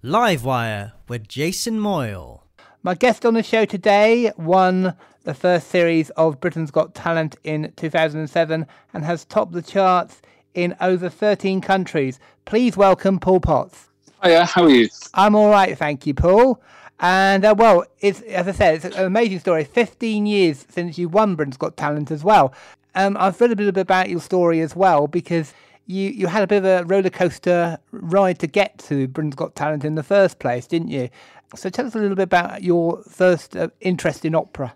Livewire with Jason Moyle. My guest on the show today won the first series of Britain's Got Talent in 2007 and has topped the charts in over 13 countries. Please welcome Paul Potts. Hiya, how are you? I'm all right, thank you, Paul. And, it's, as I said, it's an amazing story. 15 years since you won Britain's Got Talent as well. I've read a little bit about your story as well, because you had a bit of a roller coaster ride to get to Britain's Got Talent in the first place, didn't you? So tell us a little bit about your first interest in opera.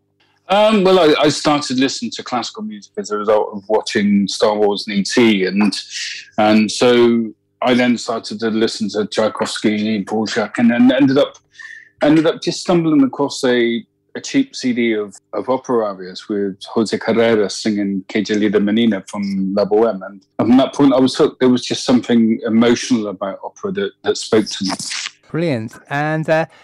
I started listening to classical music as a result of watching Star Wars and E.T. and so I then started to listen to Tchaikovsky, Dvorak, and then ended up just stumbling across a cheap CD of opera arias with Jose Carrera singing Que Gelida Menina from La Boheme. And from that point, I was hooked. There was just something emotional about opera that spoke to me. Brilliant. And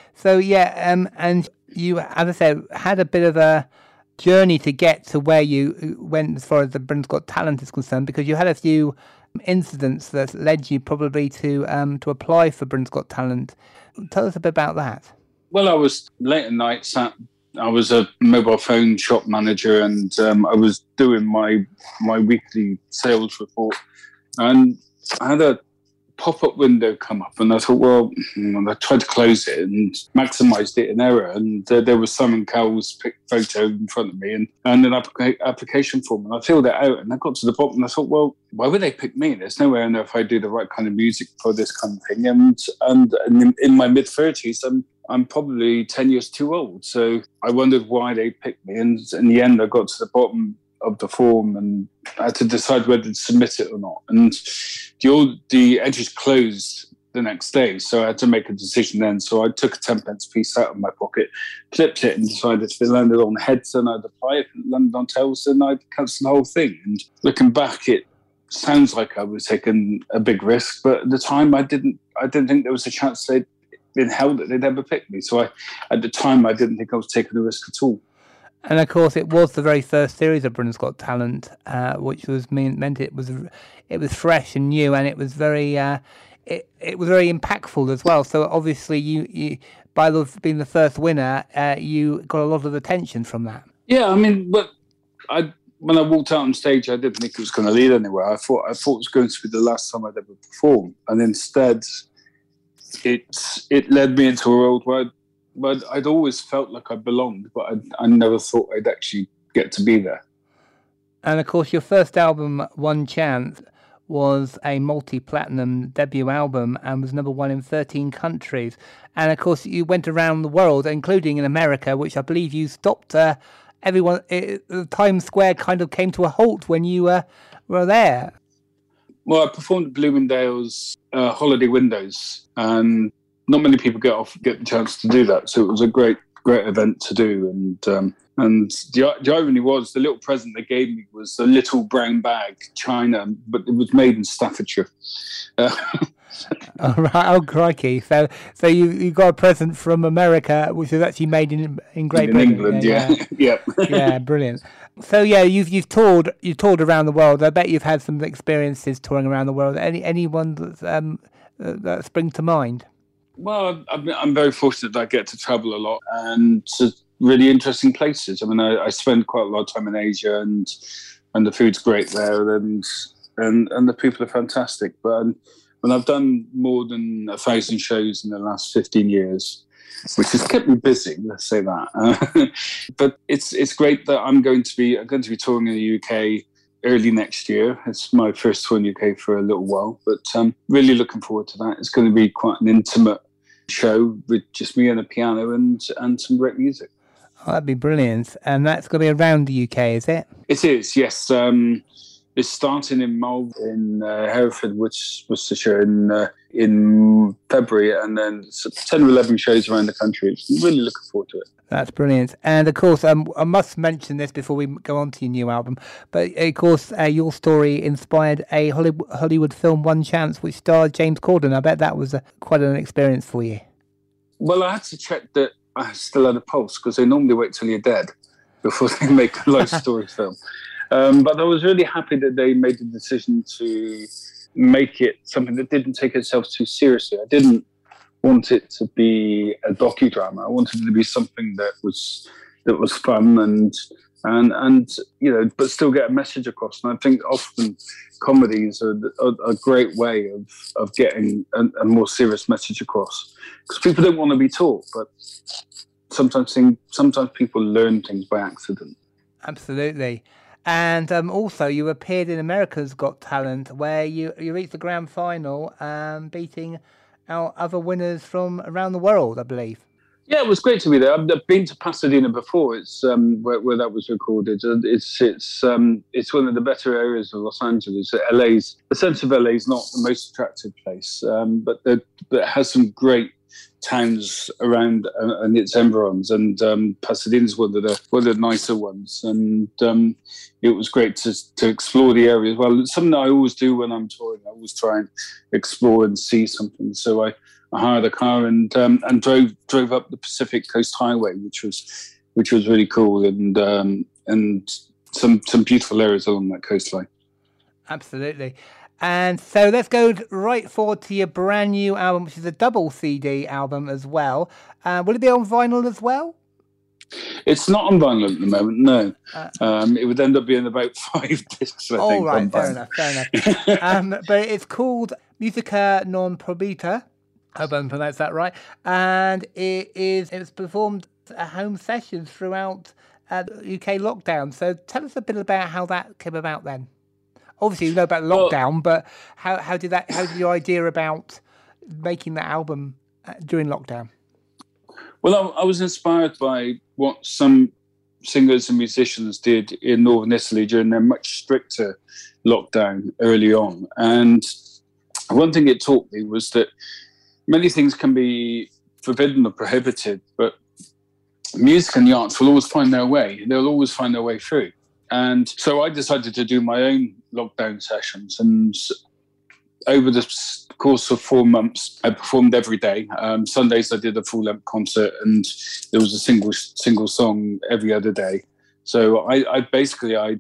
and you, as I said, had a bit of a journey to get to where you went as far as the Britain's Got Talent is concerned, because you had a few incidents that led you probably to apply for Britain's Got Talent. Tell us a bit about that. Well, I was late at night, I was a mobile phone shop manager, and I was doing my weekly sales report, and I had a pop-up window come up, and I thought, I tried to close it and maximised it in error, and there was Simon Cowell's photo in front of me and an application form, and I filled it out, and I got to the bottom, and I thought, well, why would they pick me? There's no way I know if I do the right kind of music for this kind of thing, and in my mid-30s, I'm probably 10 years too old. So I wondered why they picked me. And in the end, I got to the bottom of the form and I had to decide whether to submit it or not. And the edges closed the next day. So I had to make a decision then. So I took a 10-pence piece out of my pocket, flipped it, and decided if it landed on heads, then I'd apply. If it landed on tails, then I'd cancel the whole thing. And looking back, it sounds like I was taking a big risk. But at the time, I didn't think there was a chance in hell that they'd ever pick me. So at the time, I didn't think I was taking a risk at all. And of course, it was the very first series of Britain's Got Talent, which meant it was fresh and new, and it was very it was very impactful as well. So obviously, you by being the first winner, you got a lot of attention from that. Yeah, I mean, when I walked out on stage, I didn't think it was going to lead anywhere. I thought it was going to be the last time I'd ever perform, and instead, it led me into a world where I'd always felt like I belonged, but I never thought I'd actually get to be there. And of course, your first album, One Chance, was a multi-platinum debut album and was number one in 13 countries. And of course, you went around the world, including in America, which I believe you stopped everyone. Times Square kind of came to a halt when you were there. Well, I performed at Bloomingdale's Holiday Windows, and not many people get the chance to do that. So it was a great event to do. And the irony was, the little present they gave me was a little brown bag, China, but it was made in Staffordshire. Oh, right. Oh, crikey! So you got a present from America, which was actually made in Great Britain. In England, yeah. Yeah, brilliant. So yeah, you've toured around the world. I bet you've had some experiences touring around the world. Anyone that spring to mind? Well, I'm very fortunate that I get to travel a lot and to really interesting places. I mean, I spend quite a lot of time in Asia, and the food's great there, and the people are fantastic. But when I've done more than 1,000 shows in the last 15 years, which has kept me busy, let's say that. But it's great that I'm going to be touring in the UK early next year. It's my first tour in the UK for a little while, but really looking forward to that. It's going to be quite an intimate show with just me and a piano and some great music. Oh, that'd be brilliant. And that's going to be around the UK, is it? It is, yes. It's starting in Mull in Hereford, Worcestershire in February, and then 10 or 11 shows around the country. I'm really looking forward to it. That's brilliant. And of course, I must mention this before we go on to your new album, but of course, your story inspired a Hollywood film, One Chance, which starred James Corden. I bet that was quite an experience for you. Well, I had to check that I still had a pulse, because they normally wait till you're dead before they make a life story film. But I was really happy that they made the decision to make it something that didn't take itself too seriously. I didn't want it to be a docudrama. I wanted it to be something that was fun and but still get a message across. And I think often comedies are a great way of getting a more serious message across, because people don't want to be taught, but sometimes people learn things by accident. Absolutely. And also, you appeared in America's Got Talent, where you reached the grand final, beating our other winners from around the world, I believe. Yeah, it was great to be there. I've been to Pasadena before. It's where that was recorded. It's one of the better areas of Los Angeles. The sense of LA is not the most attractive place, but it has some great towns around and its environs, and Pasadena's one of the nicer ones, and it was great to explore the area as well. It's something that I always do when I'm touring. I always try and explore and see something. So I hired a car and drove up the Pacific Coast Highway, which was really cool, and some beautiful areas along that coastline. Absolutely. And so let's go right forward to your brand new album, which is a double CD album as well. Will it be on vinyl as well? It's not on vinyl at the moment, no. It would end up being about 5 discs, I think. Right, fair enough. But it's called Musica Non Proibita. I hope I pronounced that right. And it's performed at home sessions throughout UK lockdown. So tell us a bit about how that came about then. Obviously, you know about lockdown, but how did your idea about making that album during lockdown? Well, I was inspired by what some singers and musicians did in northern Italy during their much stricter lockdown early on. And one thing it taught me was that many things can be forbidden or prohibited, but music and the arts will always find their way. They'll always find their way through. And so I decided to do my own lockdown sessions. And over the course of 4 months, I performed every day. Sundays I did a full-length concert, and there was a single song every other day. So I'd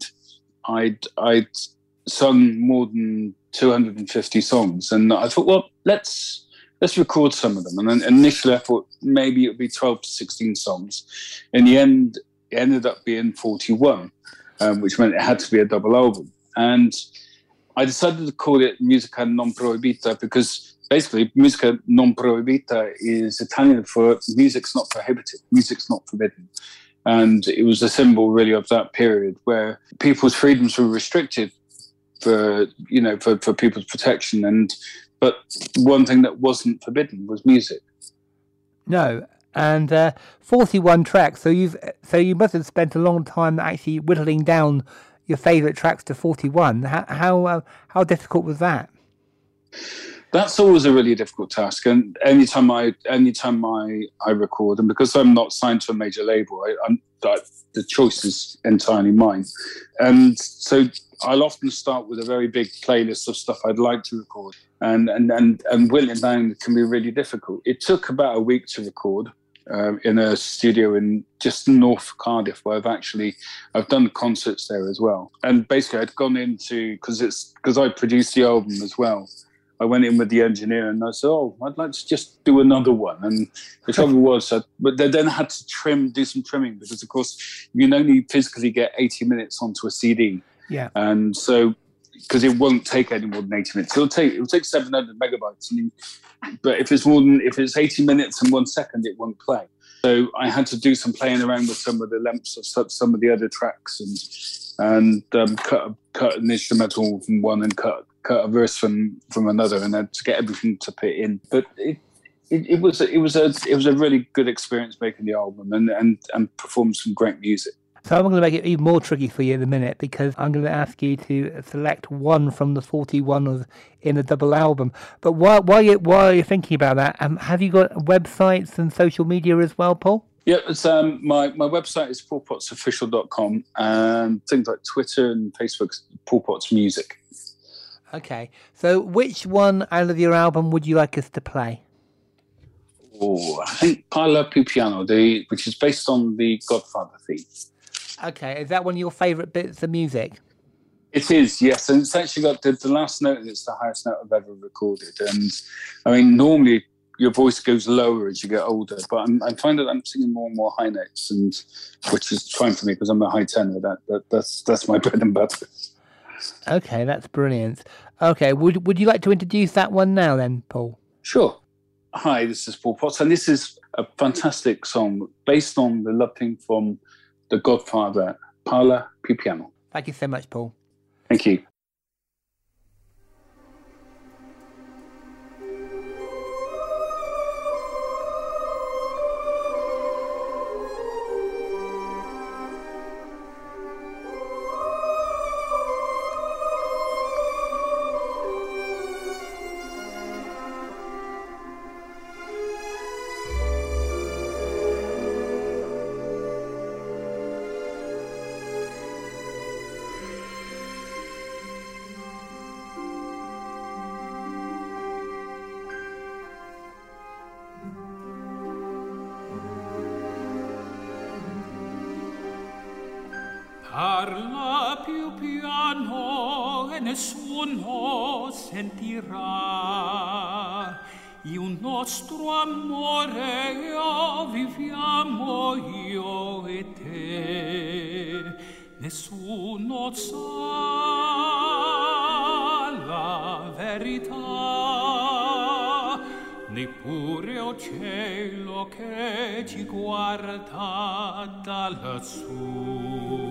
sung more than 250 songs, and I thought, well, let's record some of them. And initially I thought maybe it would be 12 to 16 songs. In the end, it ended up being 41. Which meant it had to be a double album. And I decided to call it Musica Non Proibita because basically Musica Non Proibita is Italian for music's not prohibited, music's not forbidden. And it was a symbol really of that period where people's freedoms were restricted for people's protection. But one thing that wasn't forbidden was music. No. And 41 tracks. So you must have spent a long time actually whittling down your favourite tracks to 41. How difficult was that? That's always a really difficult task. And anytime I record, and because I'm not signed to a major label, the choice is entirely mine. And so I'll often start with a very big playlist of stuff I'd like to record, and whittling down can be really difficult. It took about a week to record. In a studio in just north of Cardiff, where I've done concerts there as well. And basically I'd gone into, because I produced the album as well, I went in with the engineer and I said, I'd like to just do another one. And the trouble was, but they then had to do some trimming, because of course you can only physically get 80 minutes onto a CD. Yeah. And so, because it won't take any more than 80 minutes. It'll take 700 megabytes. But if it's 80 minutes and 1 second, it won't play. So I had to do some playing around with some of the lengths of some of the other tracks, and cut an instrumental from one and cut a verse from another, and then to get everything to fit in. But it was a really good experience making the album and perform some great music. So I'm going to make it even more tricky for you in a minute, because I'm going to ask you to select one from the 41 in the double album. But while you're thinking about that, have you got websites and social media as well, Paul? Yeah, it's my website is paulpottsofficial.com, and things like Twitter and Facebook, Paul Potts Music. Okay, so which one out of your album would you like us to play? Oh, I think Parla Più Piano, which is based on the Godfather theme. Okay, is that one of your favourite bits of music? It is, yes, and it's actually got the last note, and it's the highest note I've ever recorded. And I mean, normally your voice goes lower as you get older. But I find that I'm singing more and more high notes, and which is fine for me because I'm a high tenor. That's my bread and butter. Okay, that's brilliant. Okay, would you like to introduce that one now then, Paul? Sure. Hi, this is Paul Potts, and this is a fantastic song based on the love theme from The Godfather, Parla più piano. Thank you so much, Paul. Thank you. Parla più piano e nessuno sentirà. Il nostro amore viviamo io e te. Nessuno sa la verità, neppure il cielo che ci guarda da lassù.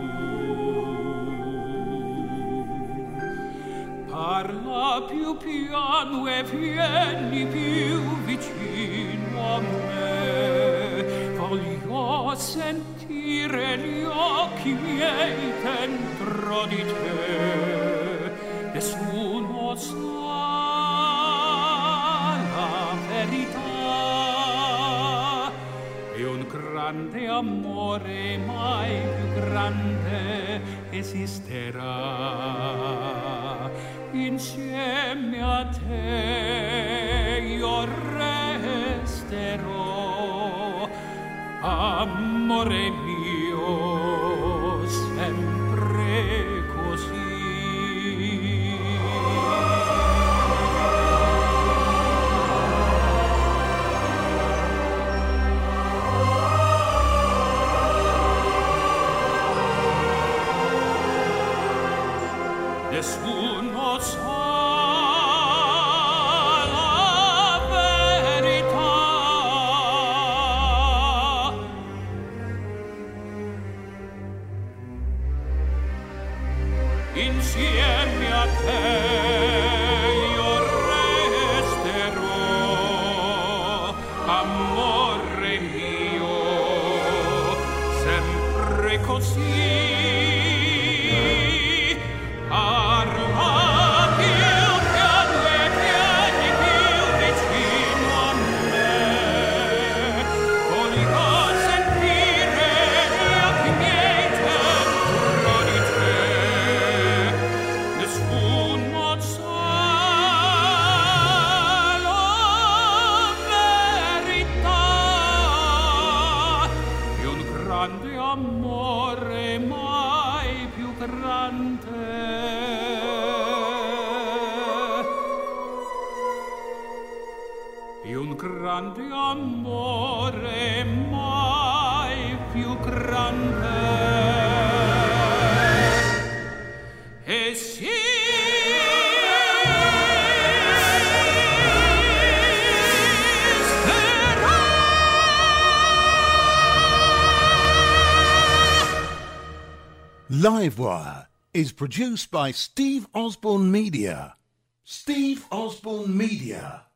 Parla più piano e vieni più vicino a me. Voglio sentire gli occhi miei dentro di te. Nessuno sa la verità. E un grande amore mai più grande esisterà. Insieme a te io resterò, amore mio, sempre così. Nessuno sa la verità. Insieme a te io resterò, amore mio, sempre così. Amore mai più grande, e un grande amore mai più grande. E sì, Livewire is produced by Steve Osborne Media. Steve Osborne Media.